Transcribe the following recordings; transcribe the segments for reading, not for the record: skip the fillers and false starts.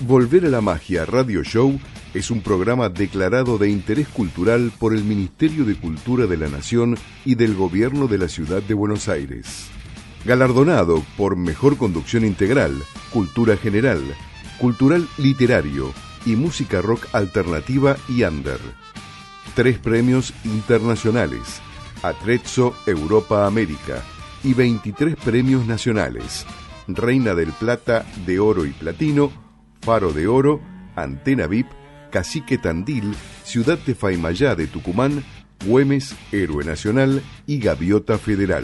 Volver a la Magia Radio Show es un programa declarado de interés cultural por el Ministerio de Cultura de la Nación y del Gobierno de la Ciudad de Buenos Aires. Galardonado por Mejor Conducción Integral, Cultura General, Cultural Literario y Música Rock Alternativa y Under. 3 premios internacionales, Atrezzo Europa América, y 23 premios nacionales, Reina del Plata, de Oro y Platino, Faro de Oro, Antena VIP, Cacique Tandil, Ciudad de Faymayá de Tucumán, Güemes, Héroe Nacional y Gaviota Federal.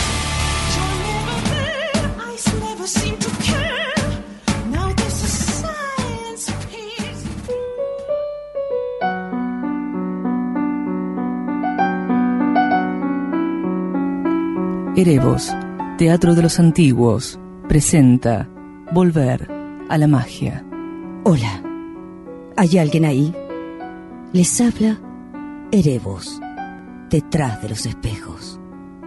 Erevos, Teatro de los Antiguos, presenta Volver a la Magia. Hola, ¿hay alguien ahí? Les habla Erevos, detrás de los espejos.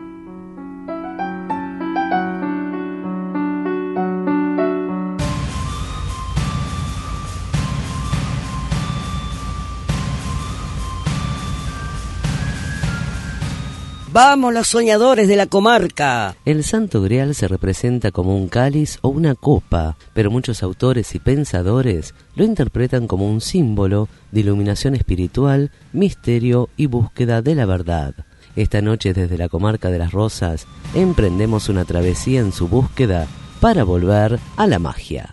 ¡Vamos los soñadores de la comarca! El Santo Grial se representa como un cáliz o una copa, pero muchos autores y pensadores lo interpretan como un símbolo de iluminación espiritual, misterio y búsqueda de la verdad. Esta noche desde la comarca de Las Rosas emprendemos una travesía en su búsqueda para volver a la magia.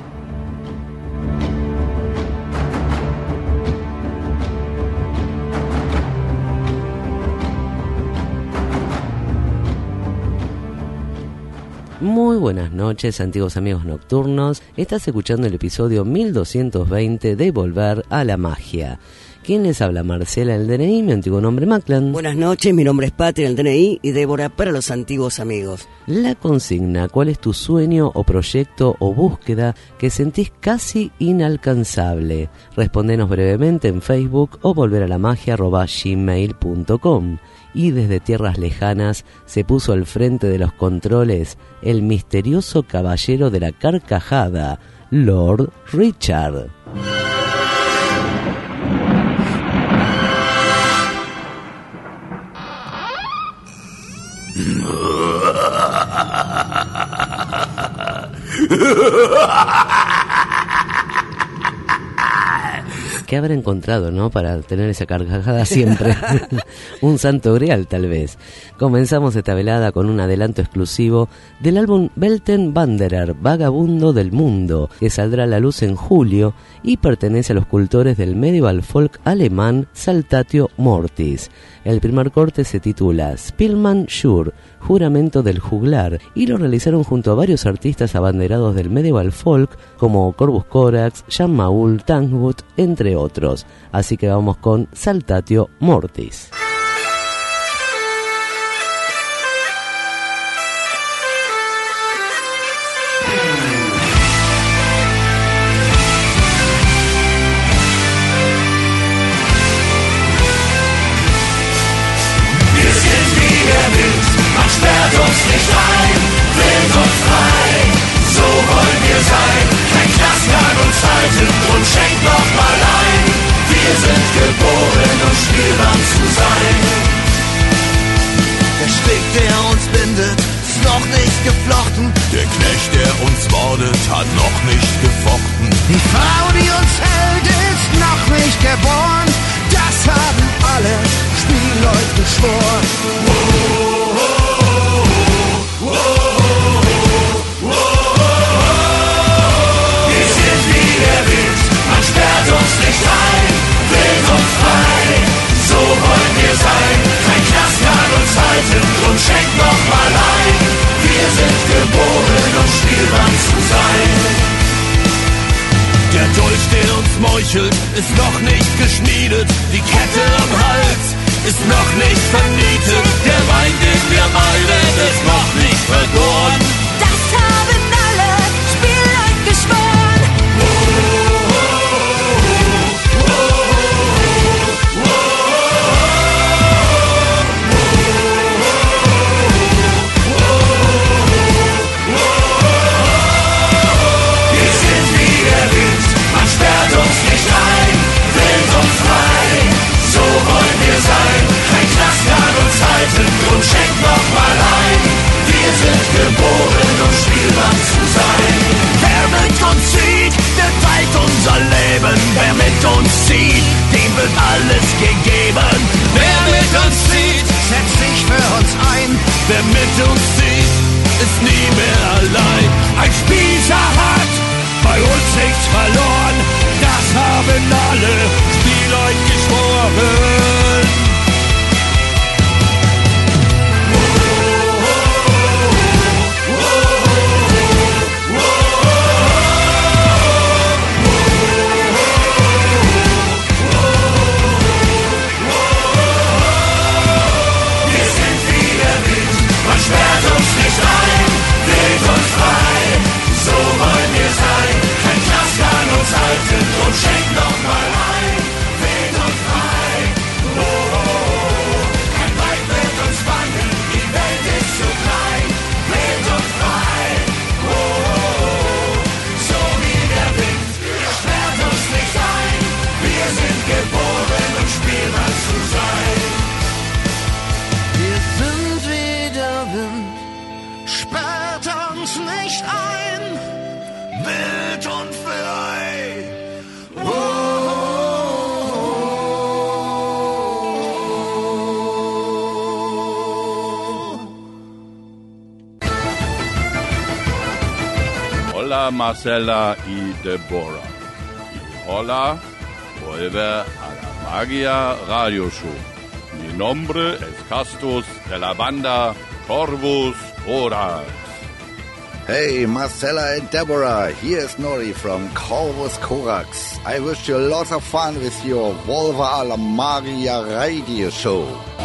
Muy buenas noches, antiguos amigos nocturnos. Estás escuchando el episodio 1220 de Volver a la Magia. ¿Quién les habla? Marcela, el DNI, mi antiguo nombre Maclan. Buenas noches, mi nombre es Patria, el DNI, y Débora para los antiguos amigos. La consigna: ¿cuál es tu sueño o proyecto o búsqueda que sentís casi inalcanzable? Respóndenos brevemente en Facebook o volveralamagia@gmail.com. Y desde tierras lejanas se puso al frente de los controles el misterioso caballero de la carcajada, Lord Richard. ¿Qué habrá encontrado, no? Para tener esa carcajada siempre. Un santo grial, tal vez. Comenzamos esta velada con un adelanto exclusivo del álbum Weltenwanderer, Vagabundo del Mundo, que saldrá a la luz en julio y pertenece a los cultores del medieval folk alemán Saltatio Mortis. El primer corte se titula Spielmann Schur, Juramento del Juglar, y lo realizaron junto a varios artistas abanderados del medieval folk como Corvus Corax, Jan Maul, Tangwood, entre otros. Así que vamos con Saltatio Mortis. Sperrt uns nicht ein, bringt uns frei, so wollen wir sein. Kein Knast kann uns halten und schenkt noch mal ein. Wir sind geboren, um Spielmann zu sein. Der Strick, der uns bindet, ist noch nicht geflochten. Der Knecht, der uns mordet, hat noch nicht gefochten. Die Frau, die uns hält, ist noch nicht geboren. Das haben alle Spielleute geschworen. Sperrt uns nicht ein, bringt uns frei, so wollen wir sein. Kein Knast kann uns halten, drum schenkt noch mal ein. Wir sind geboren, um Spielmann zu sein. Der Dolch, der uns meuchelt, ist noch nicht geschmiedet. Die Kette am Hals ist noch nicht vernietet. Der Wein, den wir meiden, ist noch nicht vergoren. Das haben alle Spielleute geschworen. Wir sind wie der Wind, uns nicht ein, wild und frei. Hola Marcela y Deborah. Y hola, vuelve a la Magia Radio Show. Mi nombre es Castus de la banda Corvus Corax. Hey, Marcella and Deborah, here's Nori from Corvus Corax. I wish you a lot of fun with your Volva a la Magia Radio Show.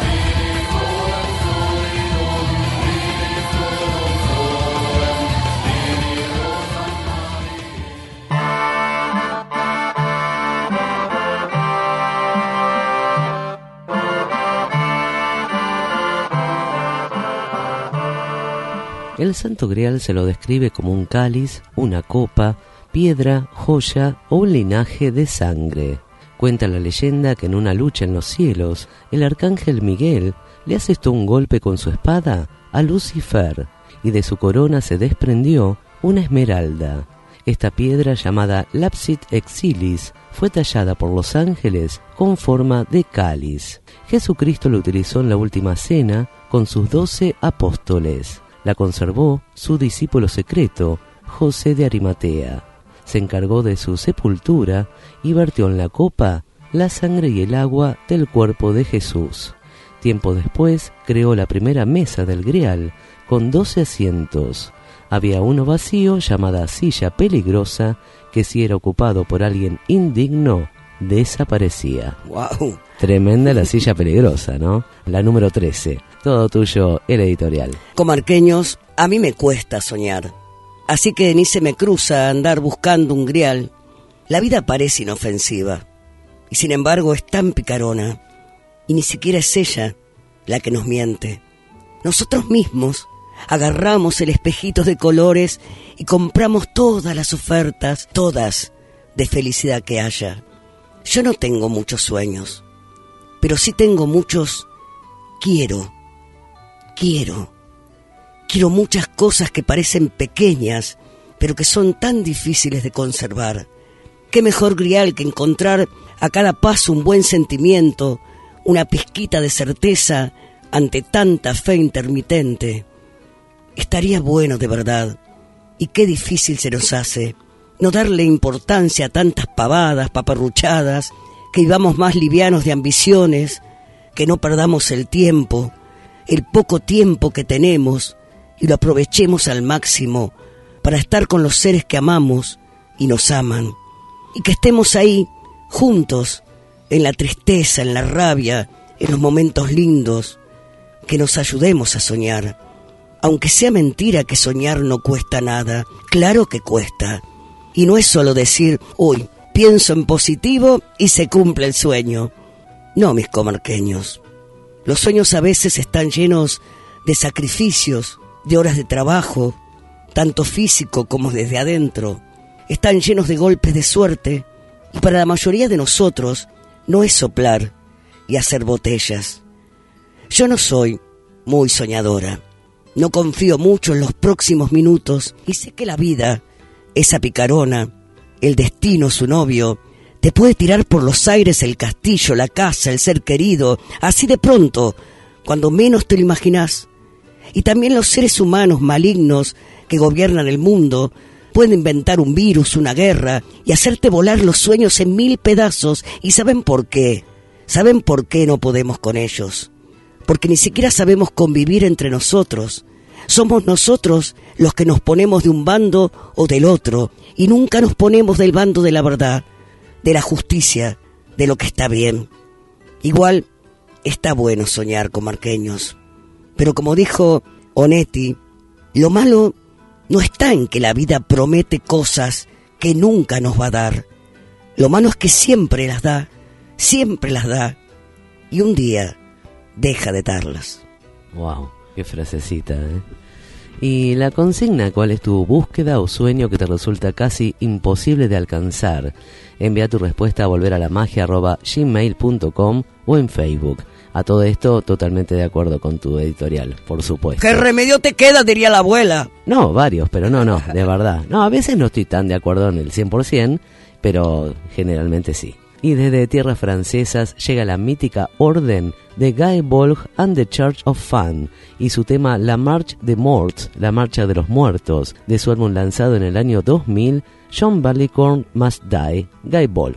El Santo Grial se lo describe como un cáliz, una copa, piedra, joya o un linaje de sangre. Cuenta la leyenda que en una lucha en los cielos, el arcángel Miguel le asestó un golpe con su espada a Lucifer y de su corona se desprendió una esmeralda. Esta piedra, llamada Lapsit Exilis, fue tallada por los ángeles con forma de cáliz. Jesucristo lo utilizó en la última cena con sus 12 apóstoles. La conservó su discípulo secreto, José de Arimatea. Se encargó de su sepultura y vertió en la copa la sangre y el agua del cuerpo de Jesús. Tiempo después creó la primera mesa del Grial con 12 asientos. Había uno vacío llamada silla peligrosa que si era ocupado por alguien indigno, desaparecía. ¡Wow! Tremenda la silla peligrosa, ¿no? La número 13. Todo tuyo, el editorial. Comarqueños, a mí me cuesta soñar. Así que ni se me cruza andar buscando un Grial. La vida parece inofensiva. Y sin embargo es tan picarona. Y ni siquiera es ella la que nos miente. Nosotros mismos agarramos el espejito de colores y compramos todas las ofertas, todas, de felicidad que haya. Yo no tengo muchos sueños, pero sí tengo muchos quiero muchas cosas que parecen pequeñas, pero que son tan difíciles de conservar. Qué mejor Grial que encontrar a cada paso un buen sentimiento, una pizquita de certeza ante tanta fe intermitente. Estaría bueno de verdad, y qué difícil se nos hace no darle importancia a tantas pavadas, paparruchadas, que vivamos más livianos de ambiciones, que no perdamos el tiempo, el poco tiempo que tenemos, y lo aprovechemos al máximo para estar con los seres que amamos y nos aman, y que estemos ahí, juntos, en la tristeza, en la rabia, en los momentos lindos, que nos ayudemos a soñar. Aunque sea mentira que soñar no cuesta nada, claro que cuesta. Y no es solo decir, uy, pienso en positivo y se cumple el sueño. No, mis comarqueños. Los sueños a veces están llenos de sacrificios, de horas de trabajo, tanto físico como desde adentro. Están llenos de golpes de suerte y para la mayoría de nosotros no es soplar y hacer botellas. Yo no soy muy soñadora. No confío mucho en los próximos minutos y sé que la vida, esa picarona, el destino, su novio, te puede tirar por los aires el castillo, la casa, el ser querido, así de pronto, cuando menos te lo imaginás. Y también los seres humanos malignos que gobiernan el mundo pueden inventar un virus, una guerra y hacerte volar los sueños en 1000 pedazos. ¿Y saben por qué? ¿Saben por qué no podemos con ellos? Porque ni siquiera sabemos convivir entre nosotros. Somos nosotros los que nos ponemos de un bando o del otro y nunca nos ponemos del bando de la verdad, de la justicia, de lo que está bien. Igual está bueno soñar, comarqueños, pero como dijo Onetti, lo malo no está en que la vida promete cosas que nunca nos va a dar. Lo malo es que siempre las da, y un día deja de darlas. Wow, qué frasecita, ¿eh? Y la consigna, ¿cuál es tu búsqueda o sueño que te resulta casi imposible de alcanzar? Envía tu respuesta a volveralamagia@gmail.com o en Facebook. A todo esto, totalmente de acuerdo con tu editorial, por supuesto. ¿Qué remedio te queda?, diría la abuela. No, varios, pero no, de verdad. No, a veces no estoy tan de acuerdo en el 100%, pero generalmente sí. Y desde tierras francesas llega la mítica Orden de Guy Bolg and the Church of Fun y su tema La Marche des Morts, la Marcha de los Muertos, de su álbum lanzado en el año 2000, John Barleycorn Must Die, Guy Bolg.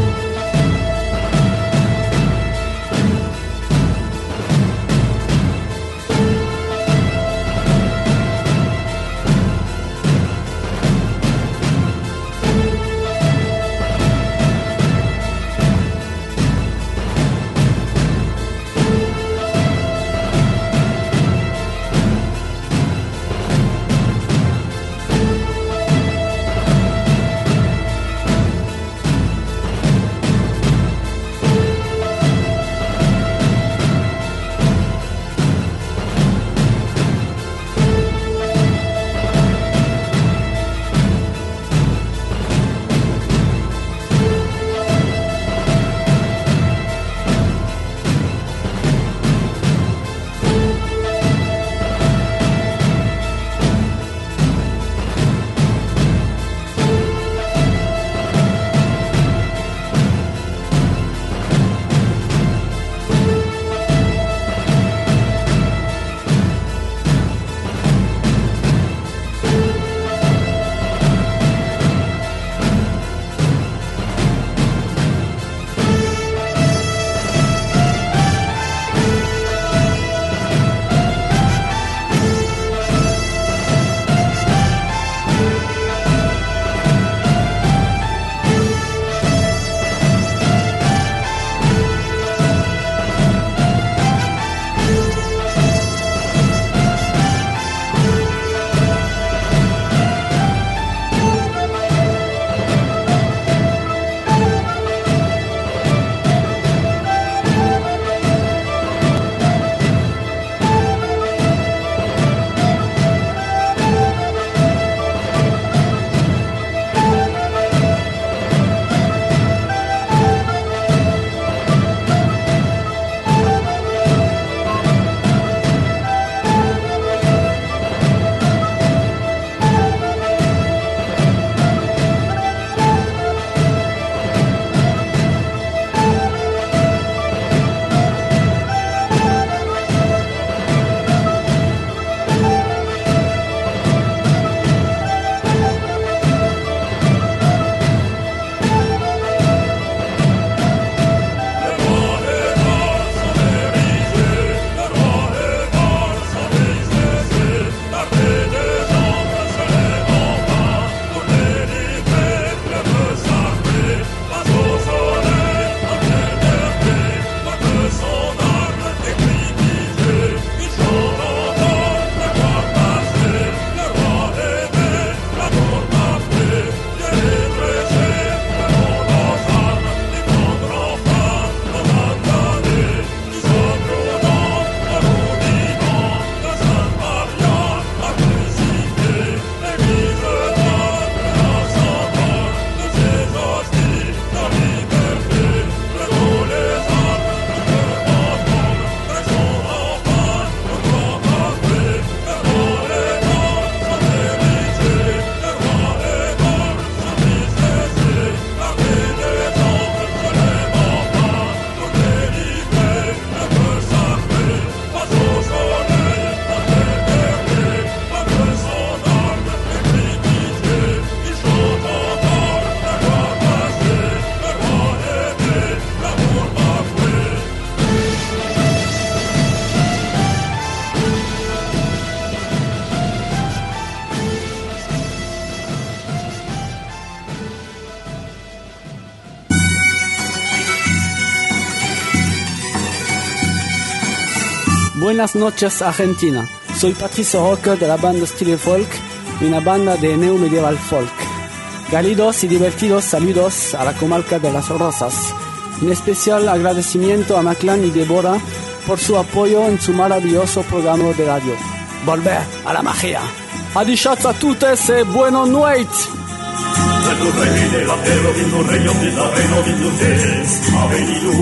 Buenas noches, Argentina. Soy Patricio Roca de la banda Stile Folk, una banda de neo medieval folk. Cálidos y divertidos saludos a la comarca de Las Rosas. En especial agradecimiento a Maclán y Débora por su apoyo en su maravilloso programa de radio. Volver a la magia. Adiciats a tuttes e buona noite. El rey de la tierra, el rey de la reina de ha venido.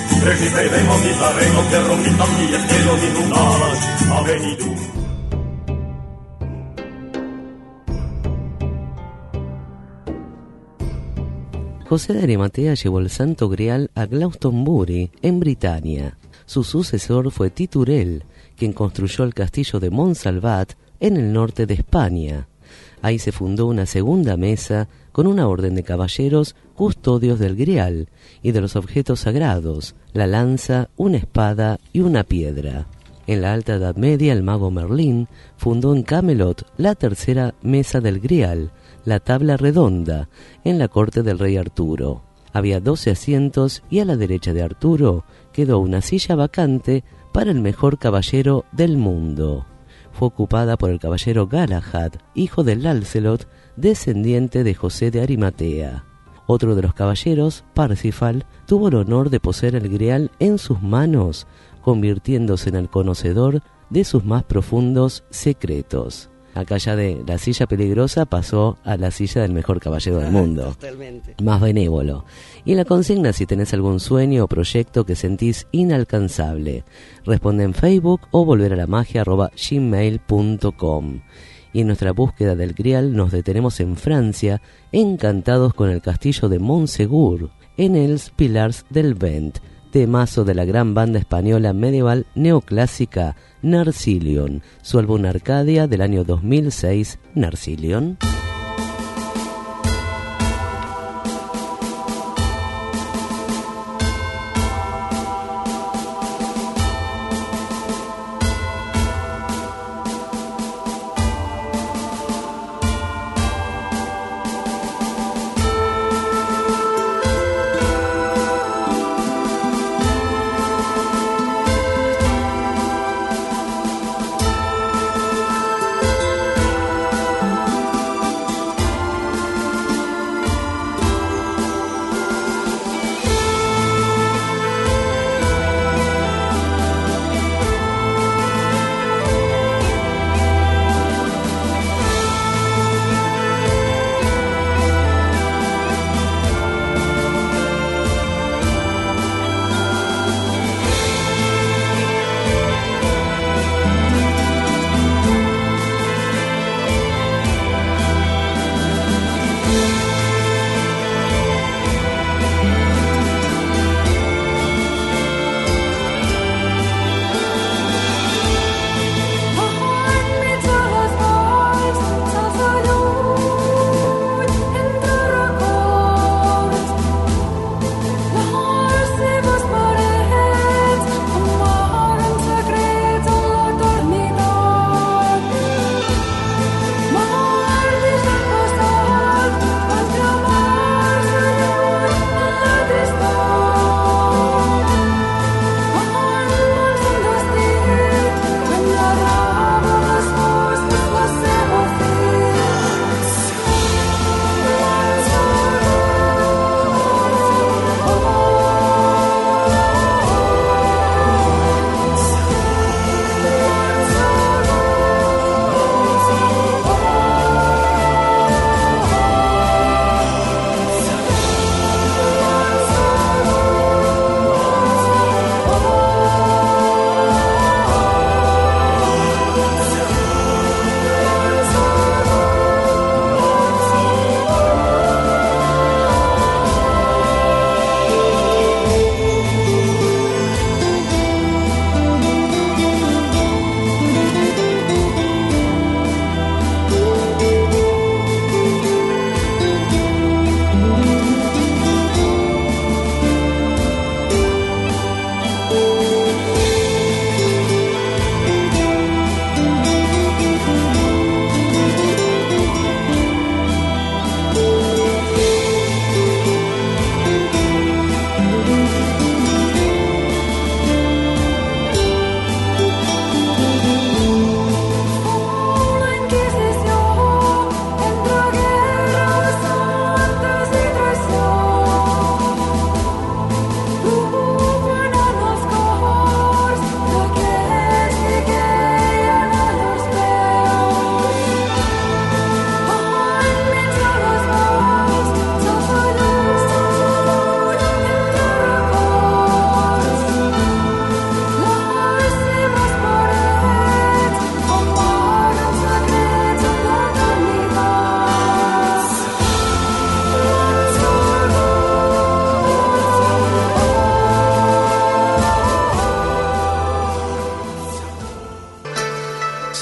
E chi bevevo mi saremo che rompitati e spero di nudas. Aveni tu. José de Arimatea llevó el Santo Grial a Glastonbury, en Britania. Su sucesor fue Titurel, quien construyó el castillo de Montsalvat en el norte de España. Ahí se fundó una segunda mesa con una orden de caballeros custodios del Grial y de los objetos sagrados, la lanza, una espada y una piedra. En la Alta Edad Media, el mago Merlín fundó en Camelot la tercera mesa del Grial, la tabla redonda, en la corte del rey Arturo. Había 12 asientos y a la derecha de Arturo quedó una silla vacante para el mejor caballero del mundo. Fue ocupada por el caballero Galahad, hijo de Lancelot, descendiente de José de Arimatea. Otro de los caballeros, Parsifal, tuvo el honor de poseer el Grial en sus manos, convirtiéndose en el conocedor de sus más profundos secretos. Acá ya de la silla peligrosa pasó a la silla del mejor caballero del mundo. Totalmente. Más benévolo. Y la consigna, si tenés algún sueño o proyecto que sentís inalcanzable, responde en Facebook o volveralamagia@gmail.com. Y en nuestra búsqueda del Grial nos detenemos en Francia, encantados con el castillo de Montségur, en Els Pilars del Vent, temazo de la gran banda española medieval neoclásica Narcilion, su álbum Arcadia del año 2006, Narcilion.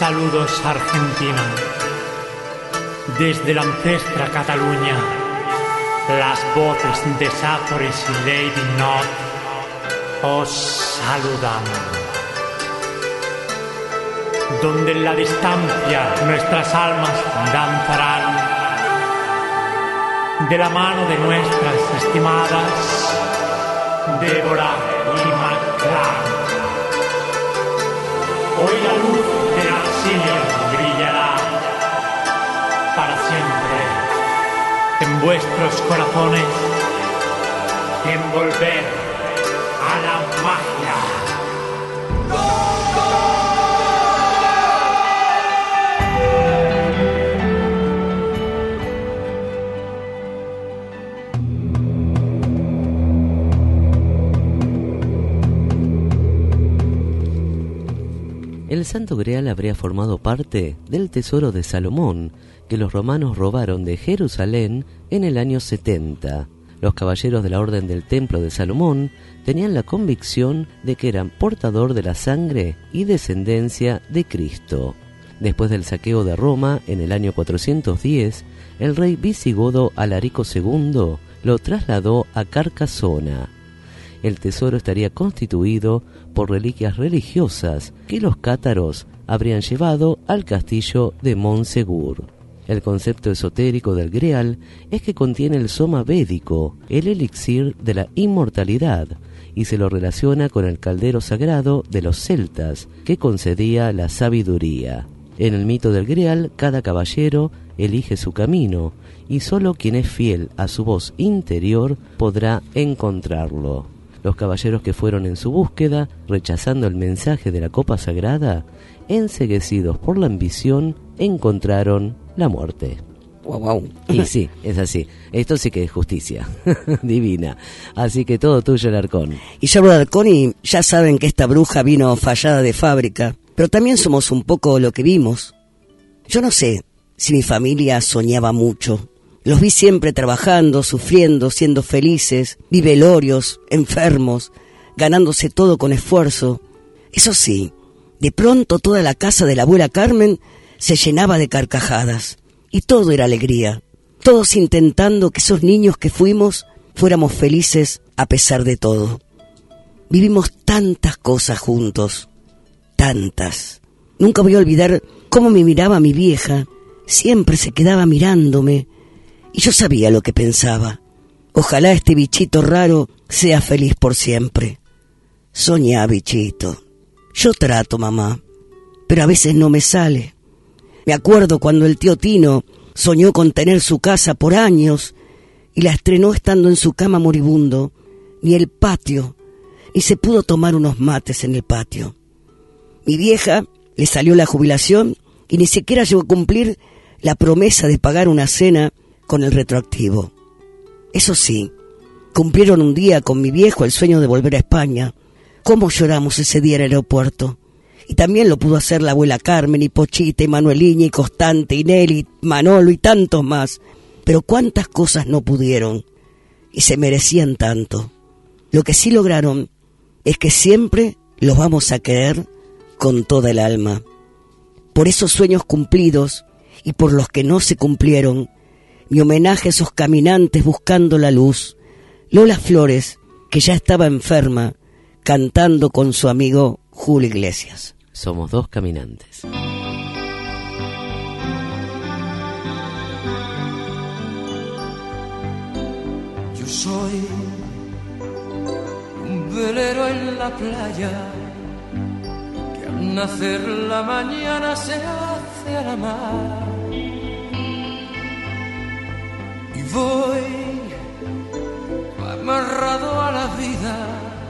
Saludos Argentina. Desde la ancestra Cataluña, las voces de Sáporis y Lady Not os saludan. Donde en la distancia nuestras almas danzarán de la mano de nuestras estimadas Débora y Maclán. Hoy la luz del Arsenio brillará para siempre en vuestros corazones y en volver a la magia. El Santo Grial habría formado parte del tesoro de Salomón, que los romanos robaron de Jerusalén en el año 70. Los caballeros de la Orden del Templo de Salomón tenían la convicción de que eran portador de la sangre y descendencia de Cristo. Después del saqueo de Roma en el año 410, el rey visigodo Alarico II lo trasladó a Carcasona. El tesoro estaría constituido por reliquias religiosas que los cátaros habrían llevado al castillo de Montsegur. El concepto esotérico del Grial es que contiene el soma védico, el elixir de la inmortalidad, y se lo relaciona con el caldero sagrado de los celtas, que concedía la sabiduría. En el mito del Grial, cada caballero elige su camino, y solo quien es fiel a su voz interior podrá encontrarlo. Los caballeros que fueron en su búsqueda, rechazando el mensaje de la copa sagrada, enceguecidos por la ambición, encontraron la muerte. Wow. Y sí, es así. Esto sí que es justicia divina. Así que todo tuyo, Alarcón. Y yo hablo de Alarcón y ya saben que esta bruja vino fallada de fábrica. Pero también somos un poco lo que vimos. Yo no sé si mi familia soñaba mucho. Los vi siempre trabajando, sufriendo, siendo felices, vi velorios, enfermos, ganándose todo con esfuerzo. Eso sí, de pronto toda la casa de la abuela Carmen se llenaba de carcajadas. Y todo era alegría. Todos intentando que esos niños que fuimos fuéramos felices a pesar de todo. Vivimos tantas cosas juntos. Tantas. Nunca voy a olvidar cómo me miraba mi vieja. Siempre se quedaba mirándome. Y yo sabía lo que pensaba. Ojalá este bichito raro sea feliz por siempre. Soñá, bichito. Yo trato, mamá, pero a veces no me sale. Me acuerdo cuando el tío Tino soñó con tener su casa por años y la estrenó estando en su cama moribundo. Ni el patio, ni se pudo tomar unos mates en el patio. Mi vieja le salió la jubilación y ni siquiera llegó a cumplir la promesa de pagar una cena con el retroactivo. Eso sí, cumplieron un día con mi viejo el sueño de volver a España. ¿Cómo lloramos ese día en el aeropuerto? Y también lo pudo hacer la abuela Carmen, y Pochita, y Manueliña, y Constante, y Nelly, Manolo, y tantos más. Pero cuántas cosas no pudieron, y se merecían tanto. Lo que sí lograron es que siempre los vamos a querer con toda el alma. Por esos sueños cumplidos, y por los que no se cumplieron, mi homenaje a esos caminantes buscando la luz. Lola Flores, que ya estaba enferma, cantando con su amigo Julio Iglesias. Somos dos caminantes. Yo soy un velero en la playa, que al nacer la mañana se hace a la mar. Y voy amarrado a la vida,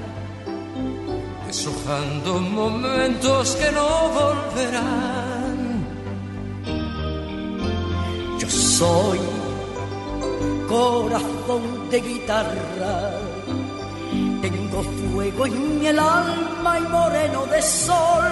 deshojando momentos que no volverán. Yo soy corazón de guitarra, tengo fuego en el alma y moreno de sol,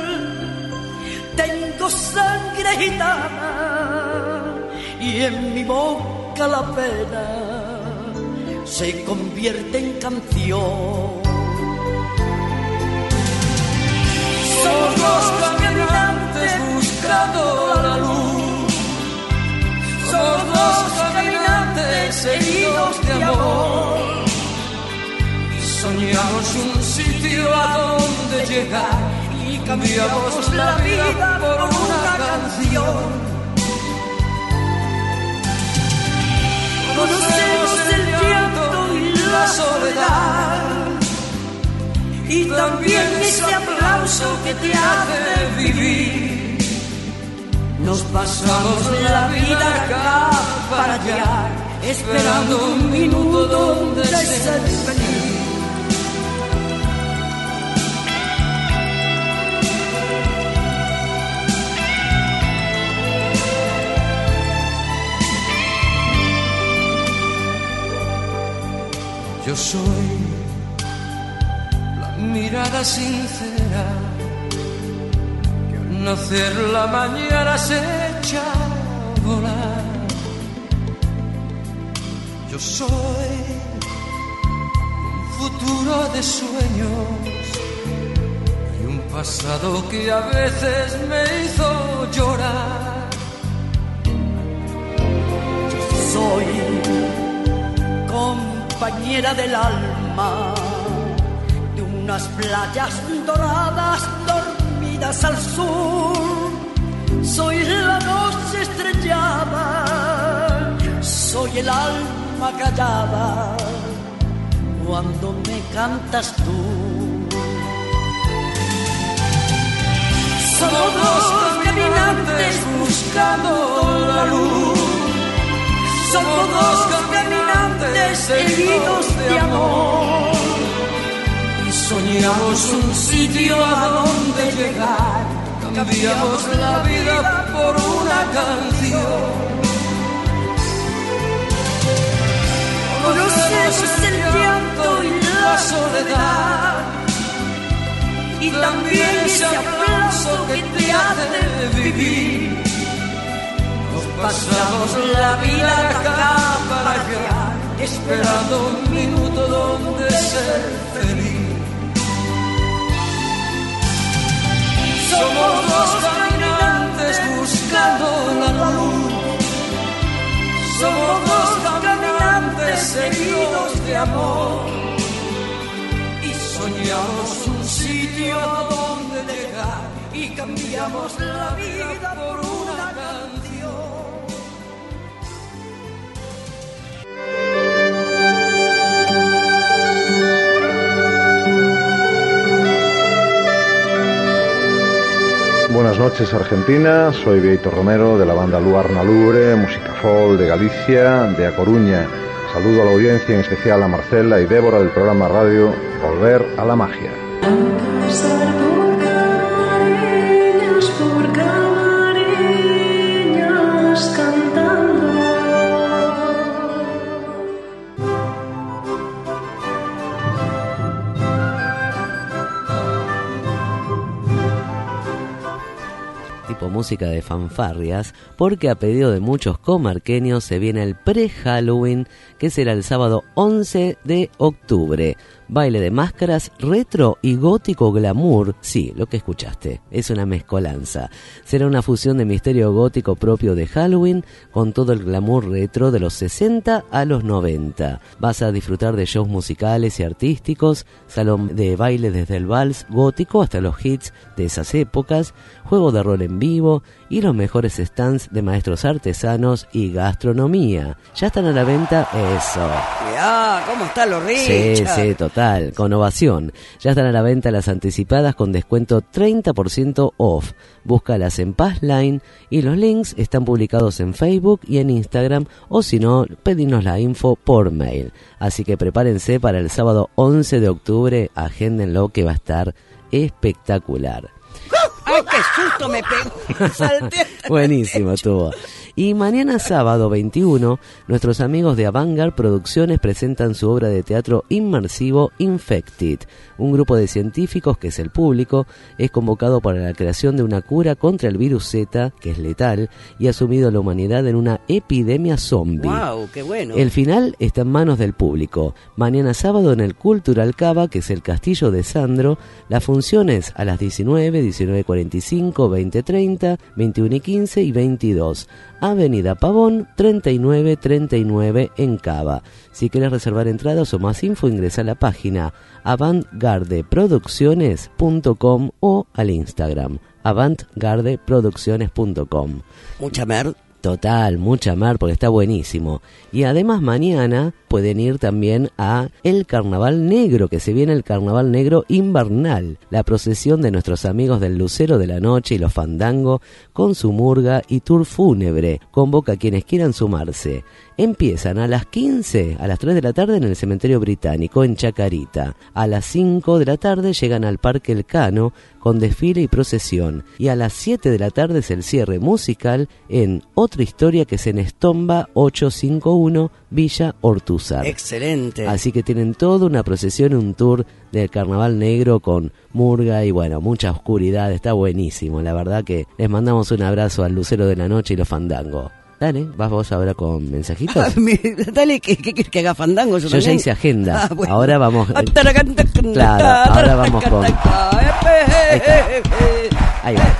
tengo sangre gitana y en mi boca la pena se convierte en canción. Somos los caminantes buscando la luz. Somos dos caminantes heridos de amor y soñamos un sitio a donde llegar y cambiamos la vida por una canción. Conocemos el llanto y la soledad y también ese aplauso que te hace vivir. Nos pasamos la vida acá para allá, esperando un minuto donde ser feliz. Yo soy la mirada sincera que al nacer la mañana se echa a volar. Yo soy un futuro de sueños y un pasado que a veces me hizo llorar. Yo soy compañera del alma de unas playas doradas dormidas al sur. Soy la noche estrellada, soy el alma callada cuando me cantas tú. Somos dos caminantes buscando la luz. Somos dos caminantes heridos de amor y soñamos un sitio a donde llegar. Cambiamos la vida por una canción. Conocemos el llanto y la soledad y también ese aplauso que te hace vivir. Pasamos la vida acá para allá, esperando un minuto donde ser feliz. Somos dos caminantes buscando la luz. Somos dos caminantes heridos de amor y soñamos un sitio a donde llegar y cambiamos la vida por una canción. Buenas noches Argentina, soy Vieito Romero de la banda Luarna Lubre, música folk de Galicia, de A Coruña. Saludo a la audiencia, en especial a Marcela y Débora del programa radio Volver a la Magia. Música de fanfarrias, porque a pedido de muchos comarqueños se viene el pre-Halloween, que será el sábado 11 de octubre. Baile de máscaras retro y gótico glamour. Sí, lo que escuchaste, es una mezcolanza. Será una fusión de misterio gótico propio de Halloween con todo el glamour retro de los 60 a los 90. Vas a disfrutar de shows musicales y artísticos, salón de baile desde el vals gótico hasta los hits de esas épocas, juego de rol en vivo y los mejores stands de maestros artesanos y gastronomía. Ya están a la venta, eso. Mirá, ¿cómo están los Richard? Sí, total, con ovación. Ya están a la venta las anticipadas con descuento 30% off. Búscalas en Passline y los links están publicados en Facebook y en Instagram, o si no, pedinos la info por mail. Así que prepárense para el sábado 11 de octubre, agéndenlo que va a estar espectacular. ¡Ay, qué susto me pegó! Salté. Buenísimo estuvo. Y mañana sábado 21, nuestros amigos de Avantgarde Producciones presentan su obra de teatro inmersivo Infected. Un grupo de científicos, que es el público, es convocado para la creación de una cura contra el virus Z, que es letal, y ha sumido a la humanidad en una epidemia zombie. ¡Wow! ¡Qué bueno! El final está en manos del público. Mañana sábado en el Cultural Cava, que es el Castillo de Sandro, las funciones a las 19, 19:45, domingo 20:30, 21:15 y 22. Avenida Pavón 3939 en Cava. Si quieres reservar entradas o más info, ingresa a la página avantgardeproducciones.com o al Instagram avantgardeproducciones.com. Mucha mer. Total, mucha mar, porque está buenísimo. Y además mañana pueden ir también a el Carnaval Negro, que se viene el Carnaval Negro invernal, la procesión de nuestros amigos del Lucero de la Noche y los Fandango con su murga y tour fúnebre. Convoca a quienes quieran sumarse. Empiezan a las 15, a las 3 de la tarde en el Cementerio Británico en Chacarita. A las 5 de la tarde llegan al Parque El Cano con desfile y procesión. Y a las 7 de la tarde es el cierre musical en Otra Historia, que es en Estomba 851, Villa Ortúzar. Excelente. Así que tienen toda una procesión, un tour del Carnaval Negro con murga y bueno, mucha oscuridad. Está buenísimo. La verdad que les mandamos un abrazo al Lucero de la Noche y los Fandango. Dale, ¿vas vos ahora con mensajitos? Dale, ¿qué quieres que haga fandango? Yo ya hice agenda. Bueno. Ahora vamos. Claro, ahora vamos con. Ahí va.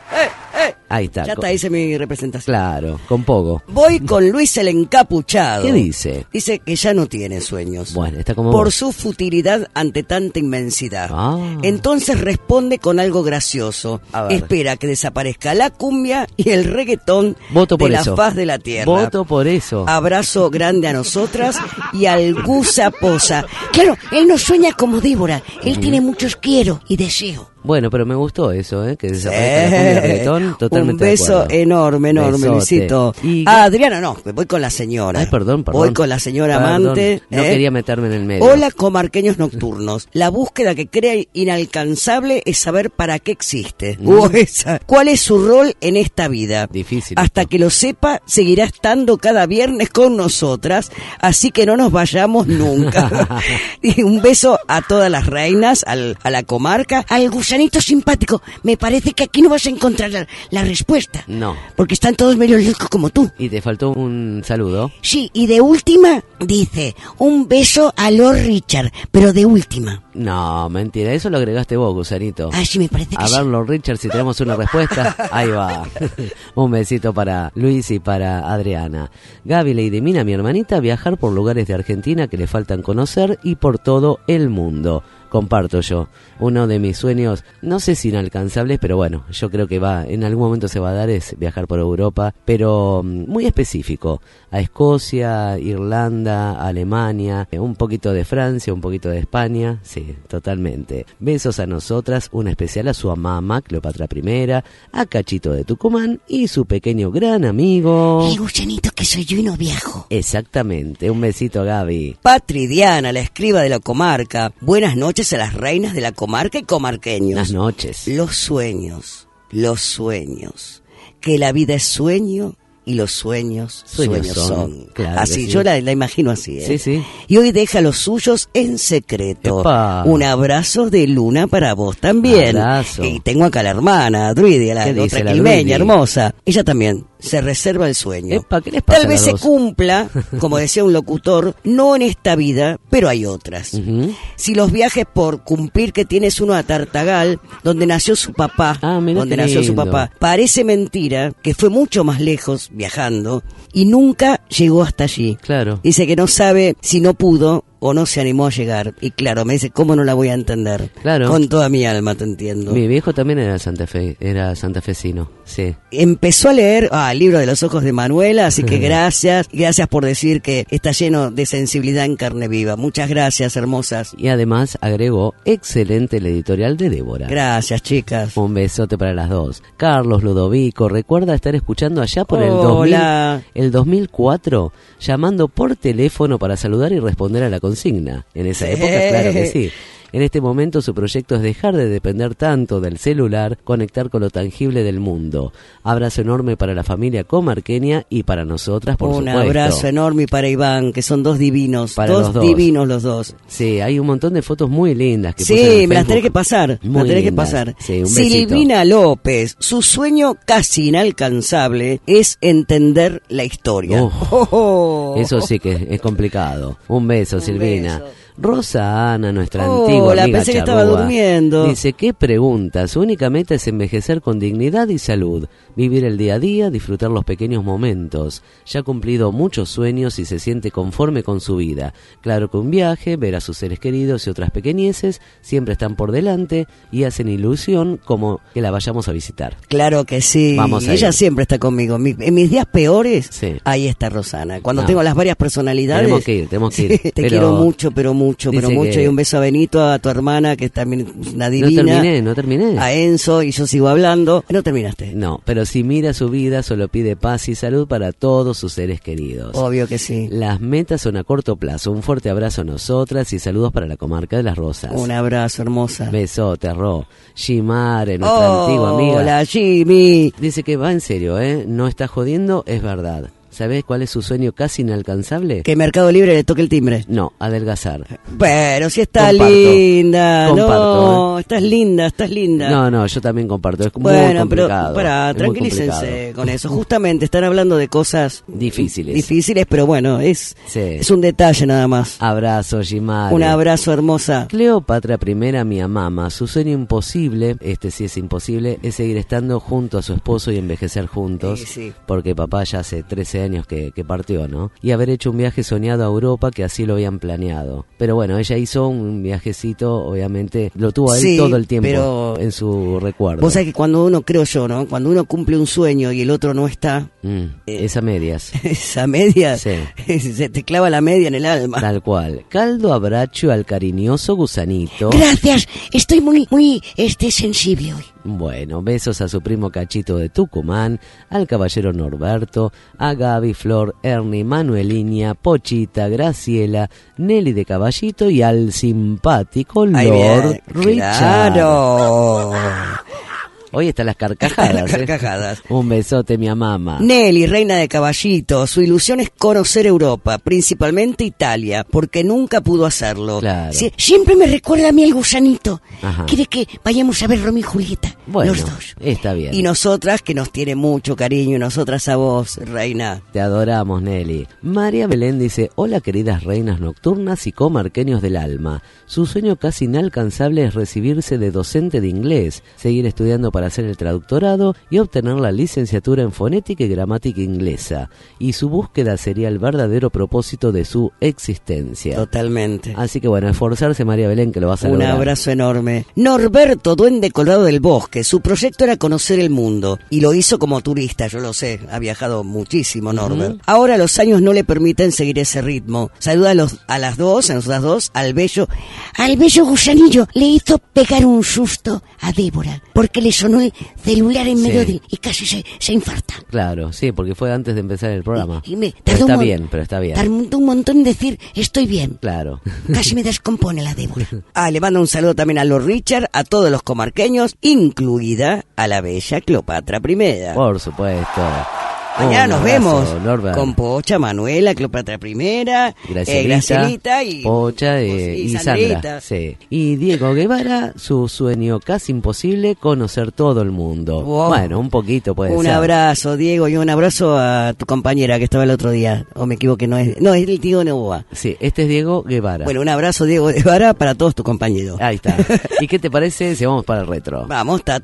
Ahí está. Ya te hice mi representación. Claro, con poco. Voy con Luis el Encapuchado. ¿Qué dice? Dice que ya no tiene sueños. Bueno, está como por vos. su futilidad ante tanta inmensidad. Ah. Entonces responde con algo gracioso. A ver. Espera que desaparezca la cumbia y el reggaetón Voto por de eso. la faz de la tierra. Voto por eso. Abrazo grande a nosotras y al Gusa Posa. Claro, él no sueña como Débora. Él tiene muchos quiero y deseo. Bueno, pero me gustó eso, que desaparezca la cumbia y el reggaetón. Totalmente un beso de acuerdo. enorme, Besote. Luisito. Y... Adriana, no, voy con la señora. Ay, perdón. Voy con la señora Perdón, amante. No quería meterme en el medio. Hola, comarqueños nocturnos. La búsqueda que crea inalcanzable es saber para qué existe. Esa. ¿Cuál es su rol en esta vida? Difícil. Hasta que lo sepa, seguirá estando cada viernes con nosotras, así que no nos vayamos nunca. Y un beso a todas las reinas, a la comarca, al gusanito simpático. Me parece que aquí no vas a encontrar la respuesta. No. Porque están todos medio locos como tú. ¿Y te faltó un saludo? Sí, y de última dice, un beso a Lord Richard, pero de última. No, mentira, eso lo agregaste vos, gusanito. Ah, sí, me parece que A sí. ver, Lord Richard, si tenemos una respuesta. Ahí va. Un besito para Luis y para Adriana. Gaby Leidemina, mi hermanita, viajar por lugares de Argentina que le faltan conocer y por todo el mundo. Comparto yo. Uno de mis sueños, no sé si inalcanzables, pero bueno, yo creo que en algún momento se va a dar, es viajar por Europa, pero muy específico. A Escocia, Irlanda, Alemania, un poquito de Francia, un poquito de España, sí, totalmente. Besos a nosotras, un especial a su mamá, Cleopatra I, a Cachito de Tucumán y su pequeño gran amigo... gusanito que soy yo y no viajo. Exactamente, un besito, Gaby. Patri Diana, la escriba de la comarca. Buenas noches a las reinas de la comarca y comarqueños. Buenas noches. Los sueños. Que la vida es sueño y los sueños son. Claro así, que sí. yo la imagino así. Sí, sí. Y hoy deja los suyos en secreto. Epa. Un abrazo de luna para vos también. Abrazo. Y tengo acá a la hermana, Druidia, la ¿Qué otra dice la quilmeña, Druidi? hermosa. Ella también se reserva el sueño. Epa, ¿qué les pasa Tal a vez las se dos? cumpla, como decía un locutor, no en esta vida, pero hay otras. Si los viajes por cumplir que tienes uno a Tartagal, donde nació su papá, Mirá donde qué nació su lindo. papá, parece mentira que fue mucho más lejos viajando y nunca llegó hasta allí. Claro. Dice que no sabe si no pudo o no se animó a llegar. Y claro, me dice, ¿cómo no la voy a entender? Claro. Con toda mi alma te entiendo. Mi viejo también era santafesino, sí. Empezó a leer el libro de los ojos de Manuela, así que gracias por decir que está lleno de sensibilidad en carne viva. Muchas gracias, hermosas. Y además agregó, excelente el editorial de Débora. Gracias, chicas. Un besote para las dos. Carlos Ludovico, recuerda estar escuchando allá por Hola. el 2004, llamando por teléfono para saludar y responder a la consigna. En esa época, claro que sí. En este momento su proyecto es dejar de depender tanto del celular, conectar con lo tangible del mundo. Abrazo enorme para la familia comarqueña y para nosotras, por supuesto. Un abrazo enorme para Iván, que son dos divinos. Para los dos. Divinos los dos. Sí, hay un montón de fotos muy lindas que pusen Sí, en me las tenés Facebook. que pasar. Muy lindas. Sí, un besito. Silvina López, su sueño casi inalcanzable es entender la historia. Eso sí que es complicado. Un beso, Silvina. beso. Rosa Ana, nuestra antigua amiga pensé que charrúa, estaba durmiendo. Dice, ¿qué pregunta? Su única meta es envejecer con dignidad y salud, vivir el día a día, disfrutar los pequeños momentos. Ya ha cumplido muchos sueños y se siente conforme con su vida. Claro que un viaje, ver a sus seres queridos y otras pequeñeces siempre están por delante y hacen ilusión como que la vayamos a visitar. Claro que sí. Vamos a ella ir. siempre está conmigo. En mis días peores, Sí. ahí está Rosana. Cuando No. tengo las varias personalidades. Tenemos que ir. Te Pero quiero mucho, pero mucho. dice Y un beso a Benito, a tu hermana, que es también una divina. No terminé. A Enzo, y yo sigo hablando. No terminaste. No, pero si mira su vida, solo pide paz y salud para todos sus seres queridos. Obvio que sí. Las metas son a corto plazo. Un fuerte abrazo a nosotras y saludos para la comarca de Las Rosas. Un abrazo, hermosa. Besote, Ro. Jimare, nuestra antigua amiga. Hola, Jimmy. Dice que va en serio, no está jodiendo, es verdad. ¿Sabés cuál es su sueño casi inalcanzable? Que Mercado Libre le toque el timbre. No, adelgazar. Pero si está Comparto. linda. Comparto, No, estás linda. No, yo también comparto. Es muy Bueno, complicado. pero es muy tranquilícense complicado. con eso. Justamente están hablando de cosas Difíciles, pero bueno, es un detalle nada más. Abrazo, Jimare. Un abrazo, hermosa. Cleopatra I, mi mamá, su sueño imposible, sí es imposible, es seguir estando junto a su esposo y envejecer juntos, Sí. porque papá ya hace 13 años que partió, ¿no? Y haber hecho un viaje soñado a Europa, que así lo habían planeado. Pero bueno, ella hizo un viajecito, obviamente, lo tuvo a él Sí, todo el tiempo pero en su recuerdo. Vos sabés que cuando uno, creo yo, ¿no? Cuando uno cumple un sueño y el otro no está, es a medias. esa media, Sí. se te clava la media en el alma. Tal cual. Caldo abracho al cariñoso gusanito. Gracias, estoy muy sensible hoy. Bueno, besos a su primo Cachito de Tucumán, al caballero Norberto, a Gaby, Flor, Ernie, Manueliña, Pochita, Graciela, Nelly de Caballito y al simpático Ahí Lord viene, Richard. claro. Hoy están las carcajadas. Las carcajadas. Un besote, mi mamá. Nelly, reina de Caballito, su ilusión es conocer Europa, principalmente Italia, porque nunca pudo hacerlo. Claro. Siempre me recuerda a mí el gusanito. Ajá. Quiere que vayamos a ver Romeo y Julieta, Bueno, los dos. está bien. Y nosotras, que nos tiene mucho cariño, y nosotras a vos, reina. Te adoramos, Nelly. María Belén dice, hola queridas reinas nocturnas y comarqueños del alma. Su sueño casi inalcanzable es recibirse de docente de inglés, seguir estudiando para hacer el traductorado y obtener la licenciatura en fonética y gramática inglesa. Y su búsqueda sería el verdadero propósito de su existencia. Totalmente. Así que bueno, esforzarse, María Belén, que lo vas a Un lograr. abrazo enorme. Norberto, duende colorado del bosque. Su proyecto era conocer el mundo. Y lo hizo como turista, yo lo sé. Ha viajado muchísimo, Norbert. Ahora los años no le permiten seguir ese ritmo. Saluda a nosotras dos, al bello gusanillo le hizo pegar un susto a Débora, porque le sonó el celular en medio de... y casi se infarta. Claro, sí, porque fue antes de empezar el programa. Y me Pero tardó está bien, pero está bien. Tardó un montón en decir, estoy bien. Claro. Casi me descompone la Débora. Le mando un saludo también a Lord Richard, a todos los comarqueños, incluida a la bella Cleopatra I. Por supuesto. Mañana Un nos abrazo, vemos Norbert. con Pocha, Manuela, Cleopatra I, Gracielita y Pocha y Sandrita. Sandra. Sí. Y Diego Guevara, su sueño casi imposible, conocer todo el mundo. Wow. Bueno, un poquito puede Un ser. abrazo, Diego, y un abrazo a tu compañera que estaba el otro día. O me equivoqué, no es el Diego Novoa. Sí, este es Diego Guevara. Bueno, un abrazo, Diego Guevara, para todos tus compañeros. Ahí está. ¿Y qué te parece si vamos para el retro? Vamos, ta.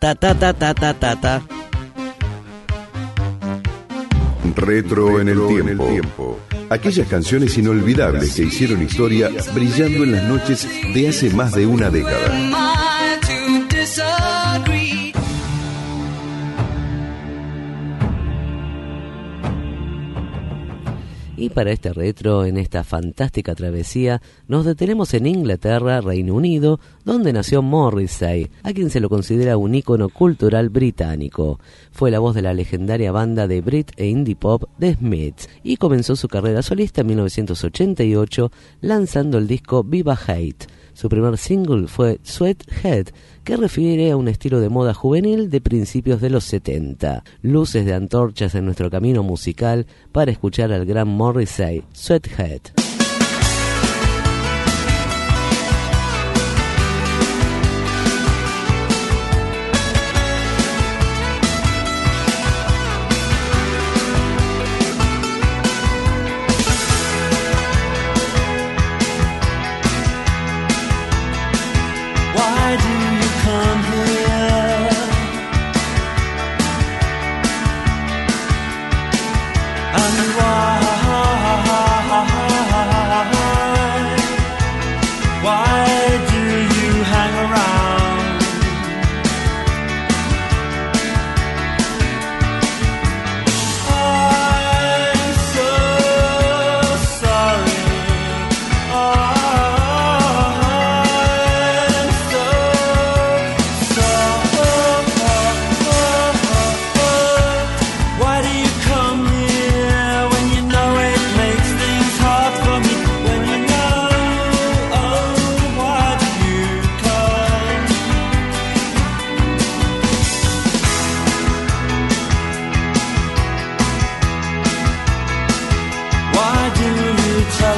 Retro en el tiempo. Aquellas canciones inolvidables que hicieron historia brillando en las noches de hace más de una década. Y para este retro, en esta fantástica travesía, nos detenemos en Inglaterra, Reino Unido, donde nació Morrissey, a quien se lo considera un ícono cultural británico. Fue la voz de la legendaria banda de Brit e indie pop The Smiths, y comenzó su carrera solista en 1988, lanzando el disco Viva Hate. Su primer single fue Sweathead, que refiere a un estilo de moda juvenil de principios de los 70. Luces de antorchas en nuestro camino musical para escuchar al gran Morrissey, Sweathead.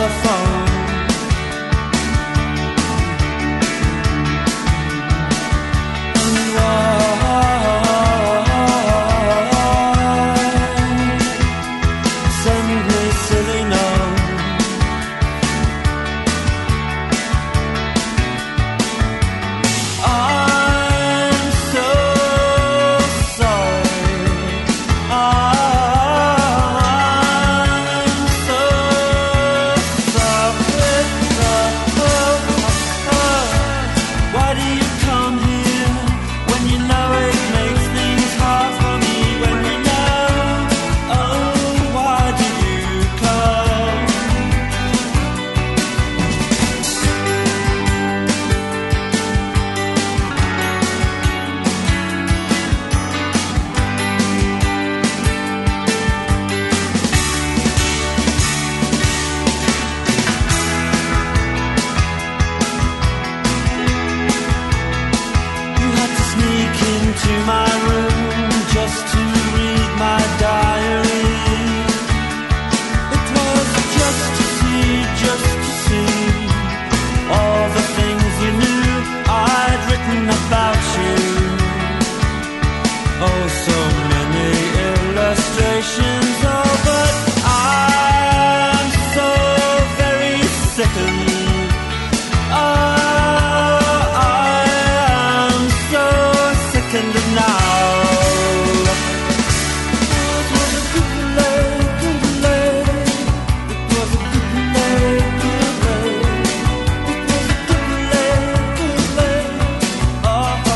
telephone. And why send me silly notes? I'm so sorry. I'm so sorry. Why do you come here when you know it makes things hard for me? When you know, oh, why do you come? You had to sneak into my room just to read my diary. It was just to see all the things you knew I'd written about you. Oh, so many illustrations. Oh, but I'm so very sickened. Oh, I am so sickened now. It was a good lay. It was a good lay. It was a good lay. Oh,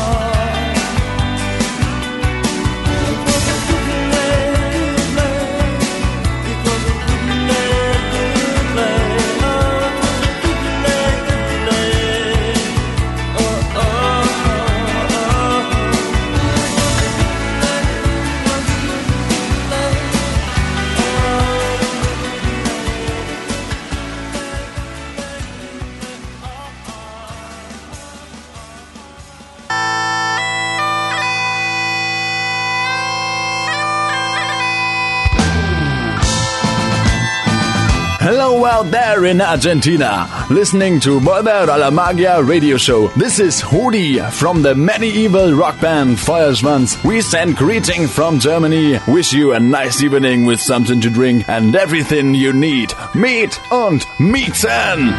it was a good lay. It was a good lay. Oh, Hello out there in Argentina, listening to Volver a la Magia radio show. This is Hudi from the medieval rock band Feuerschwanz. We send greeting from Germany. Wish you a nice evening with something to drink and everything you need. Meet und Mieten.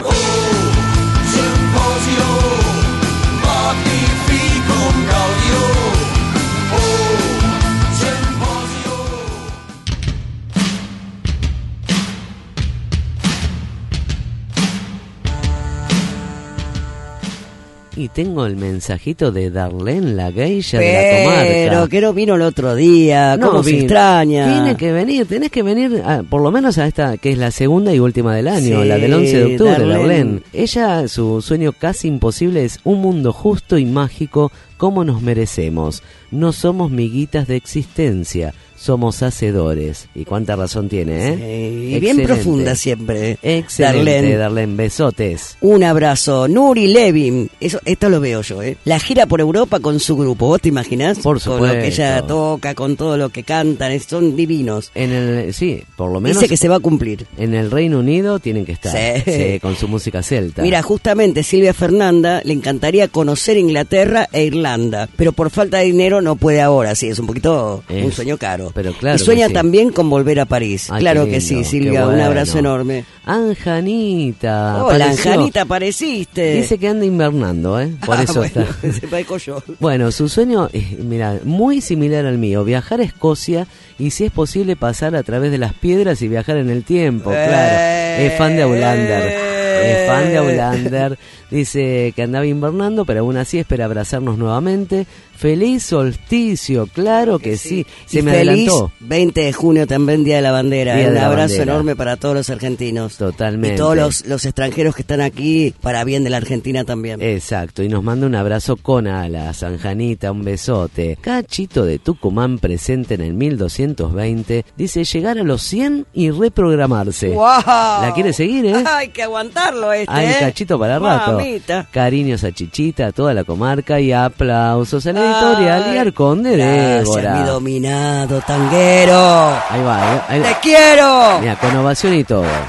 Y tengo el mensajito de Darlene, la geisha de la comarca. Pero que no vino el otro día, cómo se extraña. Tiene que venir, tenés que venir por lo menos a esta, que es la segunda y última del año, Sí, la del 11 de octubre, Darlene. Darlene. Ella, su sueño casi imposible es un mundo justo y mágico como nos merecemos. No somos miguitas de existencia, somos hacedores. Y cuánta razón tiene, ¿eh? Y bien profunda siempre. Excelente, Darlene, besotes. Un abrazo. Nuri Levin, esto lo veo yo, ¿eh? La gira por Europa con su grupo, ¿vos te imaginás? Por Con lo que ella supuesto. toca, con todo lo que cantan, son divinos. Sí, por lo menos. Dice que se va a cumplir. En el Reino Unido tienen que estar. Sí. Con su música celta. Mira, justamente Silvia Fernanda le encantaría conocer Inglaterra e Irlanda, pero por falta de dinero no puede ahora, sí, es un poquito un sueño caro. Pero claro y sueña que sí. también con volver a París. Ay, Claro qué que lindo, sí, Silvia, qué un bueno. abrazo enorme. Anjanita. Hola, apareció. Anjanita, apareciste. Dice que anda invernando, ¿eh? Por eso bueno, está. se parezco yo. Bueno, su sueño es, mira, muy similar al mío, viajar a Escocia y si es posible pasar a través de las piedras y viajar en el tiempo, claro. Es fan de Aulander. Es fan de Aulander. Dice que andaba invernando, pero aún así espera abrazarnos nuevamente. Feliz solsticio, claro que sí. Se Y me feliz adelantó. 20 de junio también, Día de la Bandera. Día de Un la abrazo bandera. enorme para todos los argentinos. Totalmente. Y todos los extranjeros que están aquí, para bien de la Argentina también. Exacto, y nos manda un abrazo con alas, Anjanita, un besote. Cachito de Tucumán presente en el 1220, dice llegar a los 100 y reprogramarse. ¡Wow! ¿La quiere seguir, eh? Hay que aguantarlo Hay cachito para rato. Mamita. Cariños a Chichita, a toda la comarca y aplausos a la editorial y al conde Débora. Gracias, mi dominado tanguero. Ahí va, ahí va. ¡Te quiero! Mira, con ovación y todo.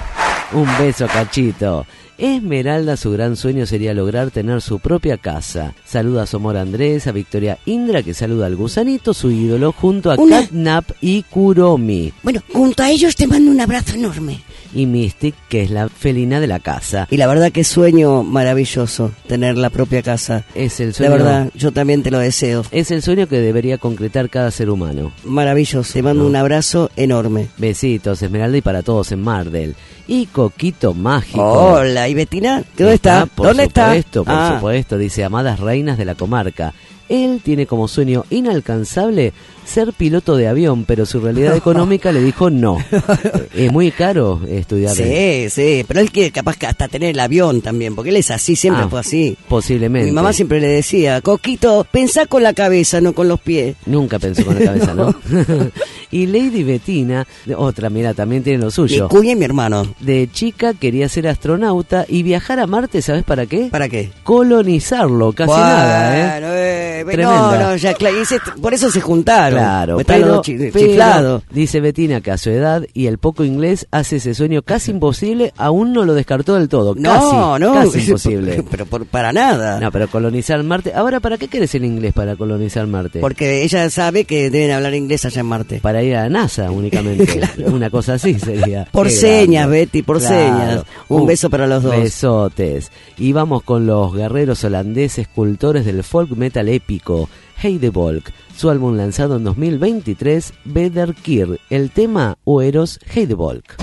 Un beso, Cachito. Esmeralda, su gran sueño sería lograr tener su propia casa. Saluda a Somor Andrés, a Victoria Indra, que saluda al gusanito, su ídolo, junto a Catnap y Kuromi. Bueno, junto a ellos te mando un abrazo enorme. Y Mystic, que es la felina de la casa. Y la verdad que sueño maravilloso, tener la propia casa. Es el sueño. La verdad, yo también te lo deseo. Es el sueño que debería concretar cada ser humano. Maravilloso, te mando un abrazo enorme. Besitos, Esmeralda, y para todos en Mardel. Y Coquito Mágico. Hola, ¿y Betina? ¿Dónde está? ¿Dónde está? Por supuesto, dice: amadas reinas de la comarca. Él tiene como sueño inalcanzable ser piloto de avión, pero su realidad económica le dijo no. Es muy caro estudiar. Sí, pero él quiere capaz que hasta tener el avión también, porque él es así, siempre fue así. Posiblemente. Mi mamá siempre le decía: Coquito, pensá con la cabeza, no con los pies. Nunca pensó con la cabeza, ¿no? Y Lady Bettina, otra, mira, también tiene lo suyo. Mi cuña y mi hermano. De chica quería ser astronauta y viajar a Marte, ¿sabes para qué? ¿Para qué? Colonizarlo, casi nada, No, ya, por eso se juntaron. Claro, pero chiflado. Dice Bettina que a su edad y el poco inglés hace ese sueño casi imposible, aún no lo descartó del todo. Casi imposible. Pero para nada. No, pero colonizar Marte. Ahora, ¿para qué querés el inglés para colonizar Marte? Porque ella sabe que deben hablar inglés allá en Marte. Para ir a la NASA únicamente. Claro. Una cosa así sería. Por señas, Betty, por señas. Un beso para los dos. Besotes. Y vamos con los guerreros holandeses, cultores del folk metal épico, Heidevolk. Su álbum lanzado en 2023, Wederkehr. El tema Oeros Heidevolk.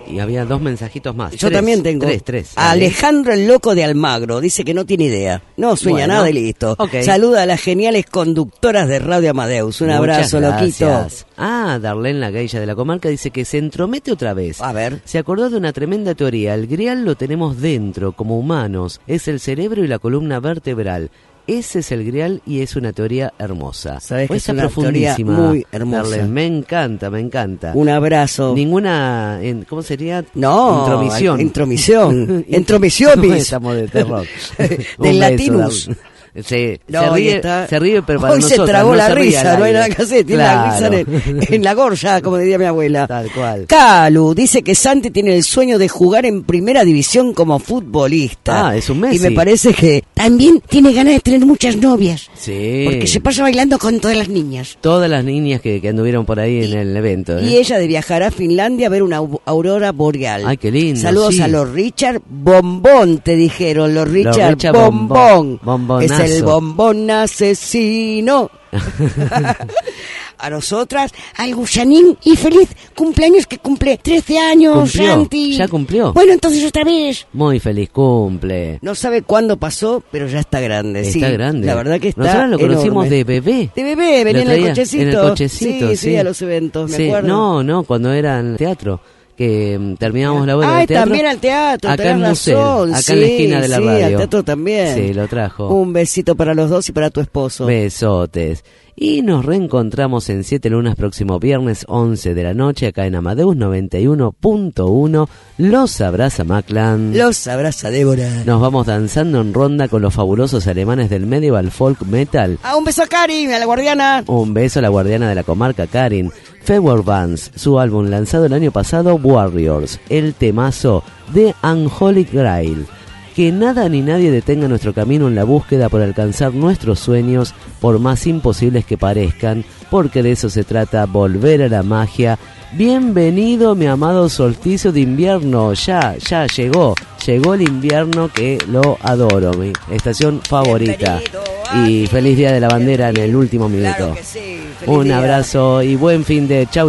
Y había 2 mensajitos más. Yo también tengo. Tres. Alejandro el Loco de Almagro dice que no tiene idea. No sueña nada y listo. Okay. Saluda a las geniales conductoras de Radio Amadeus. Un abrazo, loquito. Darlene, la geisha de la comarca, dice que se entromete otra vez. A ver. Se acordó de una tremenda teoría. El grial lo tenemos dentro, como humanos. Es el cerebro y la columna vertebral. Ese es el grial y es una teoría hermosa. Sabes que es una teoría muy hermosa. Darlene, me encanta. Un abrazo. Ninguna, ¿cómo sería? No, intromisión. Entromisiones. No estamos de terror. Del latinus. Se ríe, pero para hoy nosotros se tragó no la se risa, no hay nada que hacer, tiene la risa en la gorja, como diría mi abuela. Tal cual. Calu dice que Santi tiene el sueño de jugar en primera división como futbolista. Es un Messi. Y me parece que también tiene ganas de tener muchas novias. Sí. Porque se pasa bailando con todas las niñas. Todas las niñas que anduvieron por ahí en el evento. Y ella de viajar a Finlandia a ver una aurora boreal. Ay, qué lindo. Saludos a los Richard Bombón, te dijeron, los Richard Bombón. Es el bombón asesino. A nosotras, al Gusanín, y feliz cumpleaños, que cumple 13 años, ¿Cumplió? Santi. ¿Ya cumplió? Bueno, entonces otra vez. Muy feliz cumple. No sabe cuándo pasó, pero ya está grande. Está grande. La verdad que está Nosotros lo conocimos enorme. de bebé. De bebé, venía en el cochecito. En el cochecito, sí, a los eventos, me acuerdo. No, cuando era en teatro. Que terminábamos la vuelta del teatro. También al teatro, acá en Musel, razón. acá en la esquina de la radio. al teatro también. Sí, lo trajo. Un besito para los dos y para tu esposo. Besotes. Y nos reencontramos en 7 Lunas próximo viernes 11 de la noche acá en Amadeus 91.1. Los abraza Maclan. Los abraza Débora. Nos vamos danzando en ronda con los fabulosos alemanes del medieval folk metal. Un beso a Karin, a la guardiana. Un beso a la guardiana de la comarca, Karin. Fewer Bands, su álbum lanzado el año pasado, Warriors, el temazo de Unholy Grail. Que nada ni nadie detenga nuestro camino en la búsqueda por alcanzar nuestros sueños, por más imposibles que parezcan, porque de eso se trata, volver a la magia. Bienvenido, mi amado solsticio de invierno. Ya llegó el invierno, que lo adoro, mi estación favorita. Y feliz día de la bandera en el último minuto. Claro que sí. Un abrazo y buen fin de chau.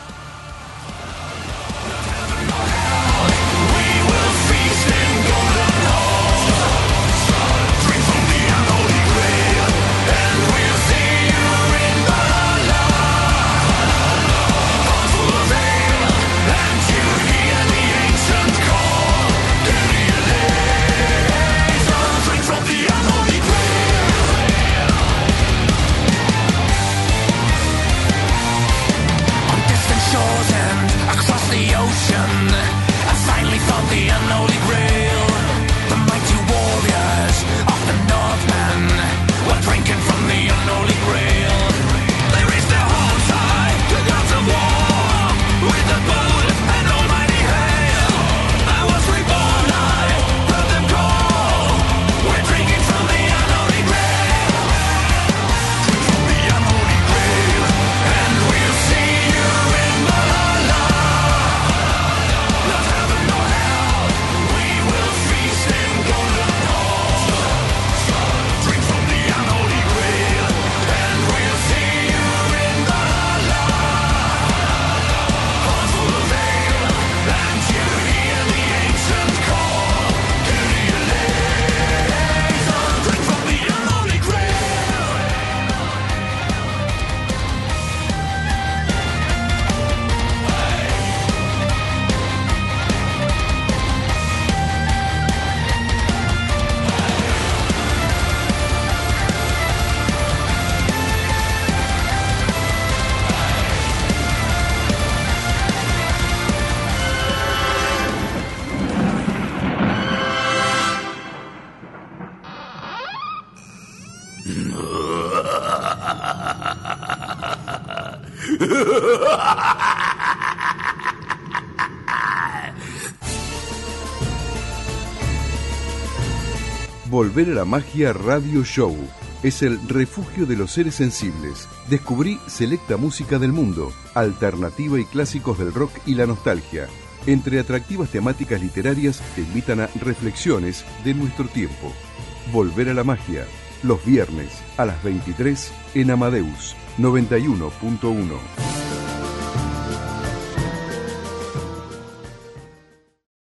Volver a la magia Radio Show es el refugio de los seres sensibles. Descubrí selecta música del mundo, alternativa y clásicos del rock y la nostalgia. Entre atractivas temáticas literarias te invitan a reflexiones de nuestro tiempo. Volver a la magia, los viernes a las 23 en Amadeus 91.1.